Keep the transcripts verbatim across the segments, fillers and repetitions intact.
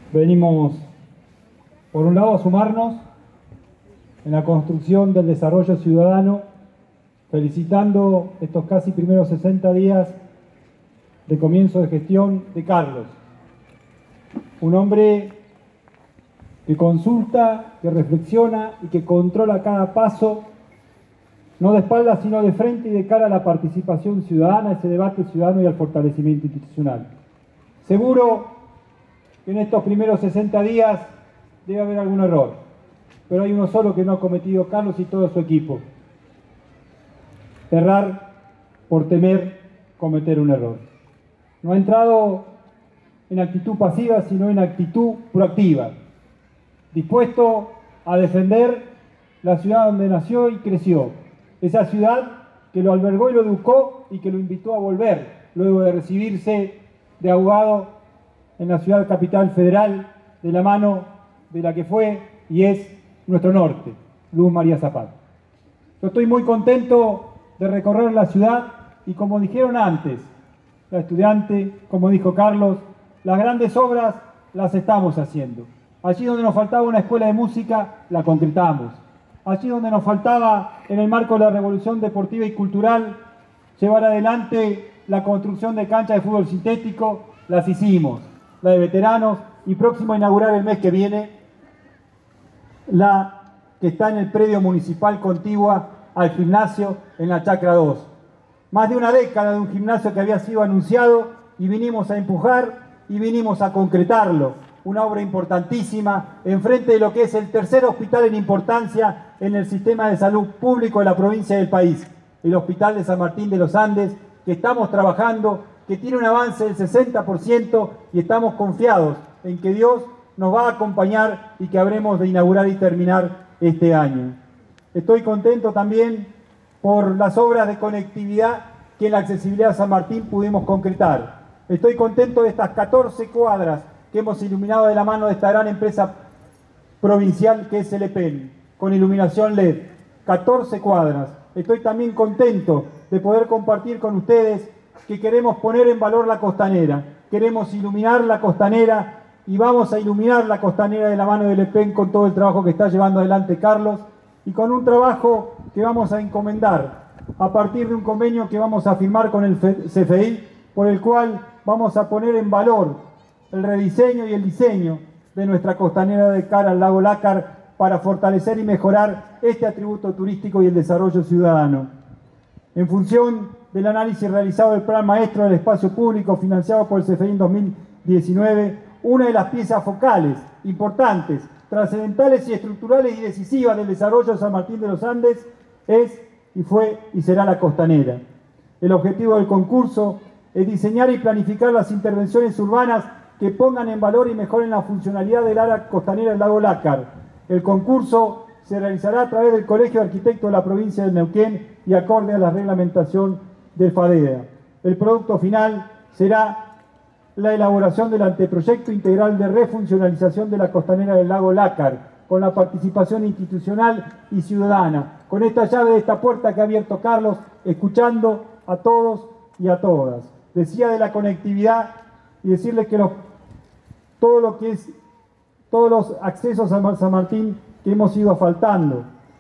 venimos, por un lado, a sumarnos en la construcción del desarrollo ciudadano, felicitando estos casi primeros sesenta días de comienzo de gestión de Carlos, un hombre que consulta, que reflexiona y que controla cada paso, no de espaldas sino de frente y de cara a la participación ciudadana, ese debate ciudadano y al fortalecimiento institucional. Seguro que en estos primeros sesenta días debe haber algún error, pero hay uno solo que no ha cometido Carlos y todo su equipo: errar por temer cometer un error. No ha entrado en actitud pasiva, sino en actitud proactiva, dispuesto a defender la ciudad donde nació y creció, esa ciudad que lo albergó y lo educó y que lo invitó a volver luego de recibirse de abogado en la ciudad capital federal, de la mano de la que fue y es nuestro norte, Luz María Zapata. Yo estoy muy contento de recorrer la ciudad y, como dijeron antes la estudiante, como dijo Carlos, las grandes obras las estamos haciendo. Allí donde nos faltaba una escuela de música, la concretamos. Allí donde nos faltaba, en el marco de la revolución deportiva y cultural, llevar adelante la construcción de canchas de fútbol sintético, las hicimos. La de veteranos, y próximo a inaugurar el mes que viene, la que está en el predio municipal contigua al gimnasio en la Chacra dos. Más de una década de un gimnasio que había sido anunciado y vinimos a empujar y vinimos a concretarlo. Una obra importantísima enfrente de lo que es el tercer hospital en importancia en el sistema de salud público de la provincia del país, el Hospital de San Martín de los Andes, que estamos trabajando, que tiene un avance del sesenta por ciento y estamos confiados en que Dios nos va a acompañar y que habremos de inaugurar y terminar este año. Estoy contento también por las obras de conectividad que en la accesibilidad a San Martín pudimos concretar. Estoy contento de estas catorce cuadras que hemos iluminado de la mano de esta gran empresa provincial que es el E P E N, con iluminación L E D. catorce cuadras. Estoy también contento de poder compartir con ustedes que queremos poner en valor la costanera, queremos iluminar la costanera y vamos a iluminar la costanera de la mano del E P E N con todo el trabajo que está llevando adelante Carlos y con un trabajo que vamos a encomendar a partir de un convenio que vamos a firmar con el C F I, por el cual vamos a poner en valor el rediseño y el diseño de nuestra costanera de cara al lago Lácar para fortalecer y mejorar este atributo turístico y el desarrollo ciudadano. En función del análisis realizado del Plan Maestro del Espacio Público financiado por el C F I en dos mil diecinueve, una de las piezas focales, importantes, trascendentales y estructurales y decisivas del desarrollo de San Martín de los Andes es y fue y será la costanera. El objetivo del concurso es diseñar y planificar las intervenciones urbanas que pongan en valor y mejoren la funcionalidad del área costanera del lago Lácar. El concurso se realizará a través del Colegio de Arquitectos de la provincia de Neuquén y acorde a la reglamentación del FADEA. El producto final será la elaboración del anteproyecto integral de refuncionalización de la costanera del lago Lácar, con la participación institucional y ciudadana, con esta llave de esta puerta que ha abierto Carlos, escuchando a todos y a todas. Decía de la conectividad y decirles que los, todo lo que es, todos los accesos a San Martín que hemos ido asfaltando.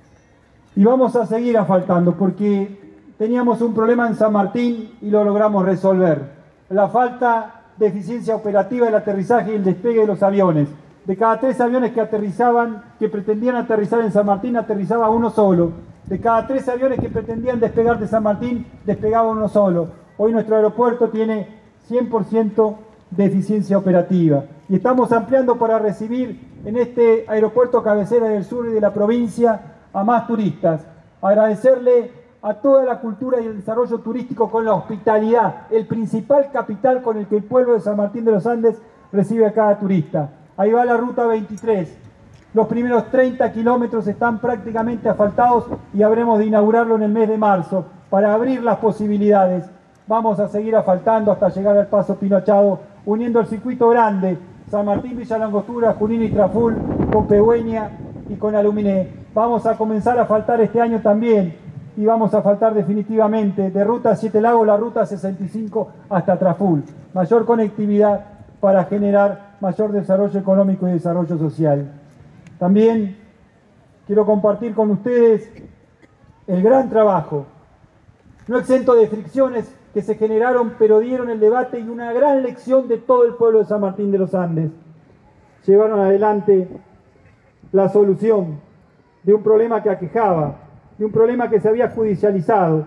Y vamos a seguir asfaltando porque teníamos un problema en San Martín y lo logramos resolver. La falta de eficiencia operativa del aterrizaje y el despegue de los aviones. De cada tres aviones que aterrizaban, que pretendían aterrizar en San Martín, aterrizaba uno solo. De cada tres aviones que pretendían despegar de San Martín, despegaba uno solo. Hoy nuestro aeropuerto tiene cien por ciento de eficiencia operativa. Y estamos ampliando para recibir en este aeropuerto cabecera del sur y de la provincia a más turistas. Agradecerle a toda la cultura y el desarrollo turístico con la hospitalidad, el principal capital con el que el pueblo de San Martín de los Andes recibe a cada turista. Ahí va la ruta veintitrés. Los primeros treinta kilómetros están prácticamente asfaltados y habremos de inaugurarlo en el mes de marzo para abrir las posibilidades. Vamos a seguir asfaltando hasta llegar al Paso Pinochado, uniendo el circuito grande, San Martín, Villa Langostura, Junín y Traful, con Pehuen y con Aluminé. Vamos a comenzar a asfaltar este año también y vamos a asfaltar definitivamente de ruta Siete Lagos la ruta sesenta y cinco hasta Traful. Mayor conectividad para generar mayor desarrollo económico y desarrollo social. También quiero compartir con ustedes el gran trabajo, no exento de fricciones que se generaron, pero dieron el debate y una gran lección de todo el pueblo de San Martín de los Andes. Llevaron adelante la solución de un problema que aquejaba, de un problema que se había judicializado,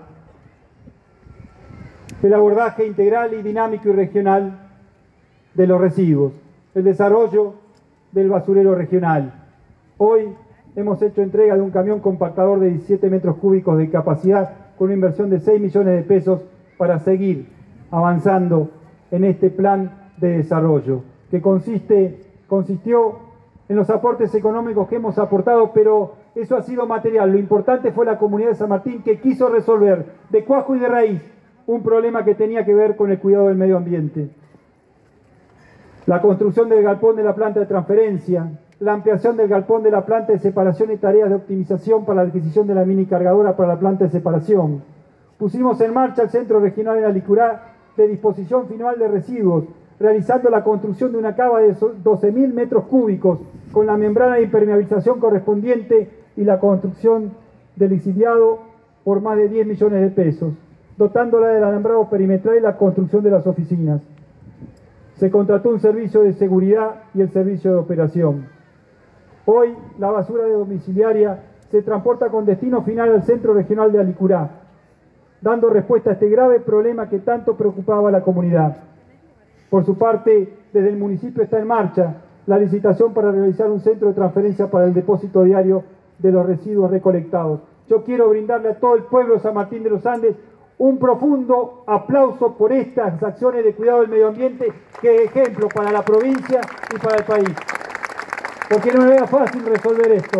el abordaje integral y dinámico y regional de los residuos, el desarrollo del basurero regional. Hoy hemos hecho entrega de un camión compactador de diecisiete metros cúbicos de capacidad con una inversión de seis millones de pesos para seguir avanzando en este plan de desarrollo, que consiste, consistió en los aportes económicos que hemos aportado, pero eso ha sido material. Lo importante fue la comunidad de San Martín, que quiso resolver de cuajo y de raíz un problema que tenía que ver con el cuidado del medio ambiente. La construcción del galpón de la planta de transferencia, la ampliación del galpón de la planta de separación y tareas de optimización para la adquisición de la mini cargadora para la planta de separación. Pusimos en marcha el Centro Regional de Alicurá de disposición final de residuos, realizando la construcción de una cava de doce mil metros cúbicos con la membrana de impermeabilización correspondiente y la construcción del lixiviado por más de diez millones de pesos, dotándola del alambrado perimetral y la construcción de las oficinas. Se contrató un servicio de seguridad y el servicio de operación. Hoy la basura domiciliaria se transporta con destino final al Centro Regional de Alicurá, dando respuesta a este grave problema que tanto preocupaba a la comunidad. Por su parte, desde el municipio está en marcha la licitación para realizar un centro de transferencia para el depósito diario de los residuos recolectados. Yo quiero brindarle a todo el pueblo de San Martín de los Andes un profundo aplauso por estas acciones de cuidado del medio ambiente, que es ejemplo para la provincia y para el país. Porque no era fácil resolver esto.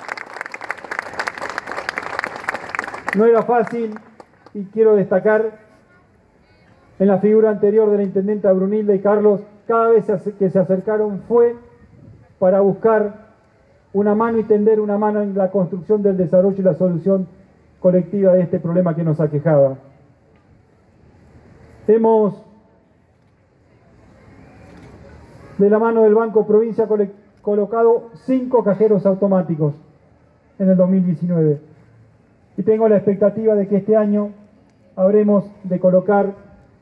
No era fácil, y quiero destacar en la figura anterior de la intendenta Brunilda y Carlos, cada vez que se acercaron fue para buscar una mano y tender una mano en la construcción del desarrollo y la solución colectiva de este problema que nos aquejaba. Hemos, de la mano del Banco Provincia, colocado cinco cajeros automáticos en el dos mil diecinueve. Y tengo la expectativa de que este año habremos de colocar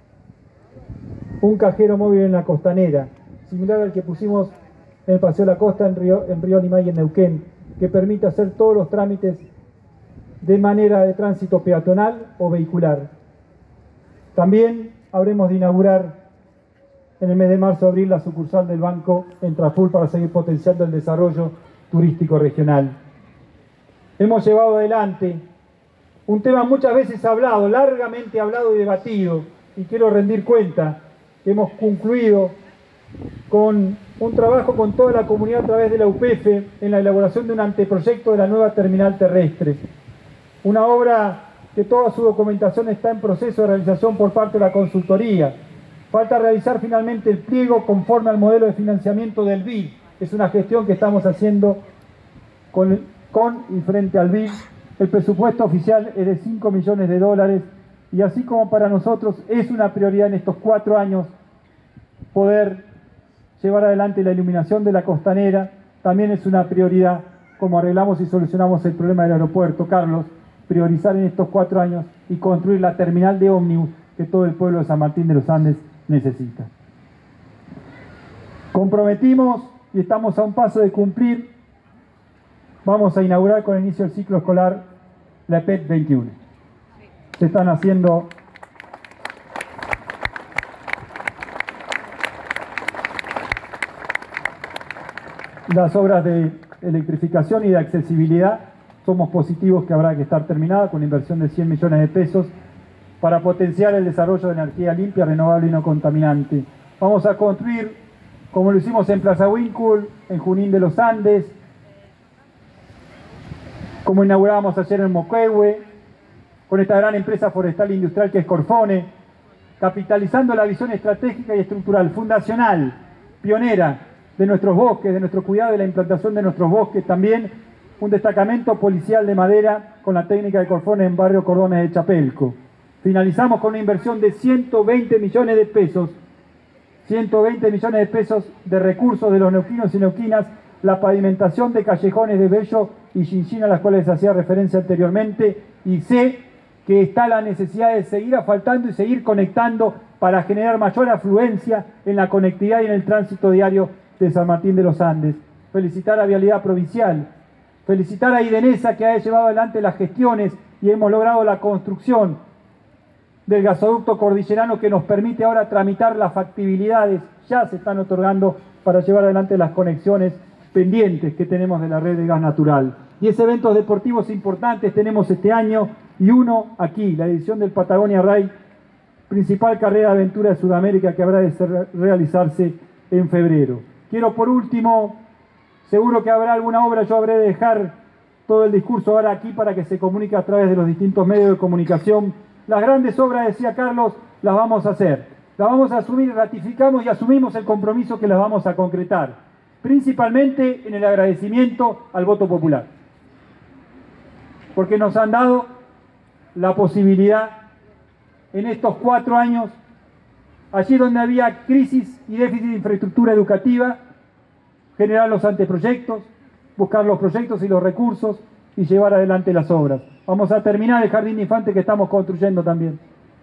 un cajero móvil en la Costanera, similar al que pusimos en el Paseo de la Costa, en Río, en Río Limay y en Neuquén, que permite hacer todos los trámites de manera de tránsito peatonal o vehicular. También habremos de inaugurar en el mes de marzo-abril la sucursal del banco en Traful para seguir potenciando el desarrollo turístico regional. Hemos llevado adelante un tema muchas veces hablado, largamente hablado y debatido, y quiero rendir cuenta que hemos concluido con un trabajo con toda la comunidad a través de la U P F en la elaboración de un anteproyecto de la nueva terminal terrestre. Una obra que toda su documentación está en proceso de realización por parte de la consultoría. Falta realizar finalmente el pliego conforme al modelo de financiamiento del B I D. Es una gestión que estamos haciendo con, con y frente al B I D. El presupuesto oficial es de cinco millones de dólares y así como para nosotros es una prioridad en estos cuatro años poder llevar adelante la iluminación de la Costanera, también es una prioridad, como arreglamos y solucionamos el problema del aeropuerto, Carlos, priorizar en estos cuatro años y construir la terminal de ómnibus que todo el pueblo de San Martín de los Andes necesita. Comprometimos y estamos a un paso de cumplir. Vamos a inaugurar con el inicio del ciclo escolar la E P E T veintiuno. Se están haciendo las obras de electrificación y de accesibilidad. Somos positivos que habrá que estar terminada con inversión de cien millones de pesos para potenciar el desarrollo de energía limpia, renovable y no contaminante. Vamos a construir, como lo hicimos en Plaza Wincul, en Junín de los Andes, como inauguramos ayer en Moquehue, con esta gran empresa forestal e industrial que es Corfone, capitalizando la visión estratégica y estructural, fundacional, pionera de nuestros bosques, de nuestro cuidado de la implantación de nuestros bosques, también un destacamento policial de madera con la técnica de Corfone en barrio Cordones de Chapelco. Finalizamos con una inversión de ciento veinte millones de pesos, ciento veinte millones de pesos de recursos de los neuquinos y neuquinas, la pavimentación de callejones de Bello y Chinchín a las cuales hacía referencia anteriormente, y sé que está la necesidad de seguir asfaltando y seguir conectando para generar mayor afluencia en la conectividad y en el tránsito diario de San Martín de los Andes. Felicitar a Vialidad Provincial, felicitar a Idenesa que ha llevado adelante las gestiones y hemos logrado la construcción del gasoducto cordillerano que nos permite ahora tramitar las factibilidades, ya se están otorgando para llevar adelante las conexiones pendientes que tenemos de la red de gas natural. diez eventos deportivos importantes tenemos este año y uno aquí, la edición del Patagonia Ray, principal carrera de aventura de Sudamérica que habrá de ser, realizarse en febrero. Quiero por último, seguro que habrá alguna obra, yo habré de dejar todo el discurso ahora aquí para que se comunique a través de los distintos medios de comunicación. Las grandes obras, decía Carlos, las vamos a hacer. Las vamos a asumir, ratificamos y asumimos el compromiso que las vamos a concretar. Principalmente en el agradecimiento al voto popular. Porque nos han dado la posibilidad en estos cuatro años, allí donde había crisis y déficit de infraestructura educativa, generar los anteproyectos, buscar los proyectos y los recursos y llevar adelante las obras. Vamos a terminar el jardín de infantes que estamos construyendo también.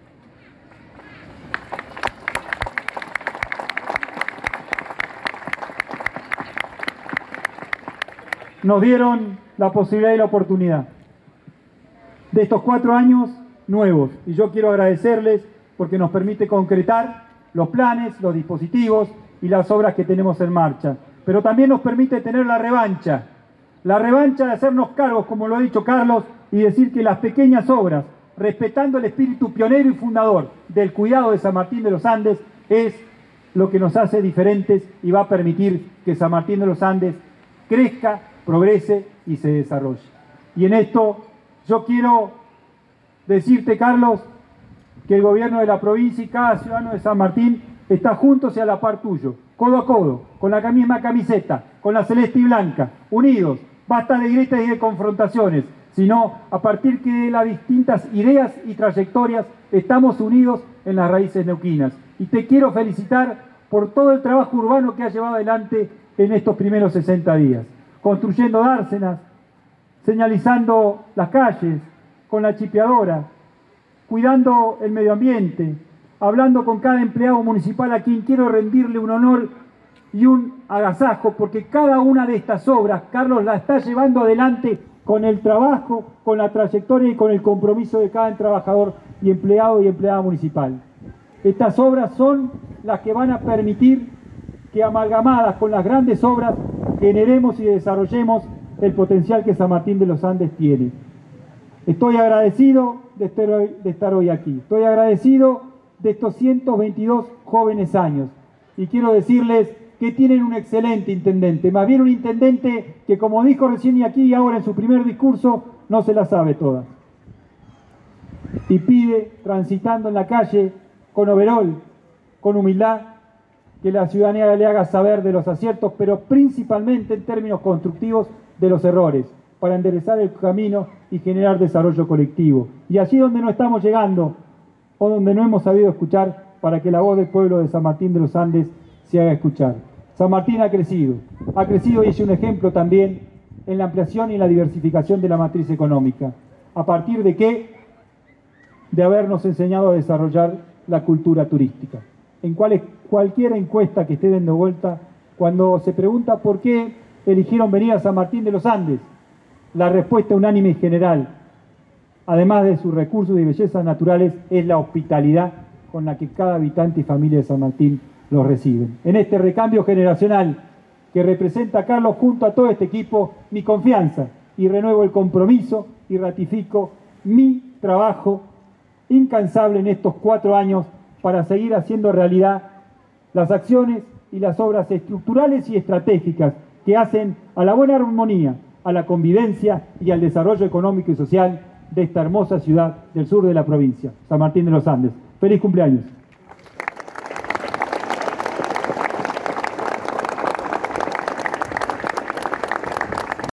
Nos dieron la posibilidad y la oportunidad de estos cuatro años nuevos. Y yo quiero agradecerles porque nos permite concretar los planes, los dispositivos y las obras que tenemos en marcha. Pero también nos permite tener la revancha. La revancha de hacernos cargos, como lo ha dicho Carlos, y decir que las pequeñas obras, respetando el espíritu pionero y fundador del cuidado de San Martín de los Andes, es lo que nos hace diferentes y va a permitir que San Martín de los Andes crezca, progrese y se desarrolle. Y en esto yo quiero decirte, Carlos, que el gobierno de la provincia y cada ciudadano de San Martín está juntos y a la par tuyo, codo a codo, con la misma camiseta, con la celeste y blanca, unidos, basta de grietas y de confrontaciones, sino a partir de las distintas ideas y trayectorias estamos unidos en las raíces neuquinas. Y te quiero felicitar por todo el trabajo urbano que has llevado adelante en estos primeros sesenta días, construyendo dársenas, señalizando las calles, con la chipeadora, cuidando el medio ambiente, hablando con cada empleado municipal a quien quiero rendirle un honor y un agasajo, porque cada una de estas obras, Carlos, la está llevando adelante con el trabajo, con la trayectoria y con el compromiso de cada trabajador y empleado y empleada municipal. Estas obras son las que van a permitir que, amalgamadas con las grandes obras, generemos y desarrollemos el potencial que San Martín de los Andes tiene. Estoy agradecido de estar hoy, de estar hoy aquí. Estoy agradecido de estos ciento veintidós jóvenes años. Y quiero decirles que tienen un excelente intendente. Más bien un intendente que, como dijo recién y aquí y ahora en su primer discurso, no se la sabe toda. Y pide, transitando en la calle, con overol, con humildad, que la ciudadanía le haga saber de los aciertos, pero principalmente en términos constructivos de los errores, para enderezar el camino y generar desarrollo colectivo. Y allí donde no estamos llegando, o donde no hemos sabido escuchar, para que la voz del pueblo de San Martín de los Andes se haga escuchar. San Martín ha crecido, ha crecido y es un ejemplo también en la ampliación y la diversificación de la matriz económica. ¿A partir de qué? De habernos enseñado a desarrollar la cultura turística. En cual, cualquier encuesta que esté dando vuelta, cuando se pregunta por qué eligieron venir a San Martín de los Andes, la respuesta unánime y general, además de sus recursos y bellezas naturales, es la hospitalidad con la que cada habitante y familia de San Martín los reciben. En este recambio generacional que representa a Carlos junto a todo este equipo, mi confianza, y renuevo el compromiso y ratifico mi trabajo incansable en estos cuatro años para seguir haciendo realidad las acciones y las obras estructurales y estratégicas que hacen a la buena armonía, a la convivencia y al desarrollo económico y social de esta hermosa ciudad del sur de la provincia, San Martín de los Andes. ¡Feliz cumpleaños!